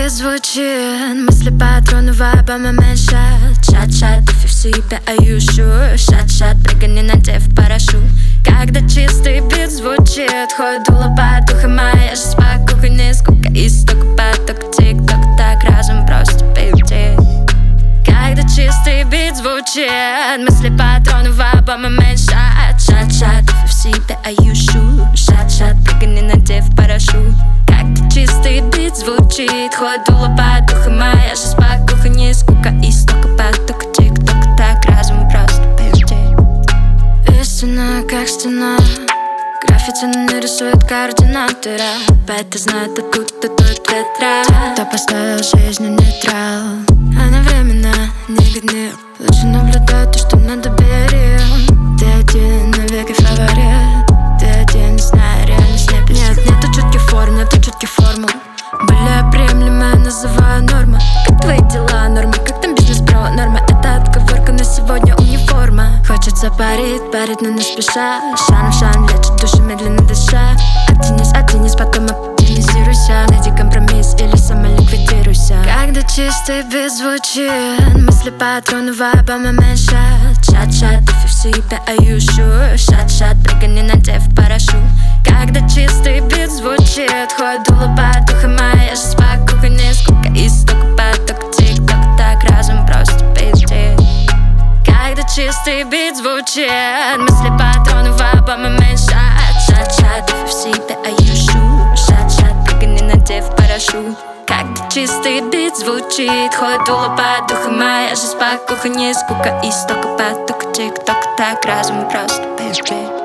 бит звучит, мысли патроны вайба меньшат. Шат-шат, if в себе, are you sure? Шат-шат, прыгай, не надев парашют. Когда чистый бит звучит, ходит дуло по духам, моя жизнь спокойная, сколько исток, поток, тик-ток, так разум просто пиздит. Когда чистый бит звучит, мысли патроны вайба меньшат. Шат-шат, if в себе, are you sure? Шат-шат, прыгай, не надев парашют. Когда чистый бит звучит, ходит дуло по духам, моя жизнь спокойная, сколько исток, поток, тик-ток, так разум просто пиздит. Истина как стена, граффити нарисует координаты. Рэп знает, откуда тут ветра. Кто поставил жизнь на нейтрал, одновременно негодны. Лучше наблюдать то, что надо бери. Ты один навеки фаворит. Ты один, не знаю, реальность не пишет. Нет, нету четких форм, нету четких формул. Более приемлемая называю норма. Как твои дела, норма? Как там бизнес, бро, норма? Это отговорка, на сегодня униформа. Хочется парить, но не спеша. Шаном в шан, лечит души, медленно дыша. Оттянись, потом оптимизируйся. Найди компромисс или самоликвидируйся. Когда чистый бит звучит, мысли патроны вайба меньшат. Шат-шат, if в себе, are you sure? Шат-шат, прыгай, не надев парашют. Когда чистый бит звучит, ходит дуло по духам, моя жизнь спокойная, сколько исток, поток, тик-ток, так разум просто пиздит. Когда чистый бит звучит, мысли патроны вайба меньшат. Шат-шат, if в себе, are you sure? Шат-шат, прыгай, не надев парашют. Когда чистый бит звучит, ходит дуло по духам, моя жизнь спокойная, сколько исток, поток, тик-ток, так разум просто пиздит.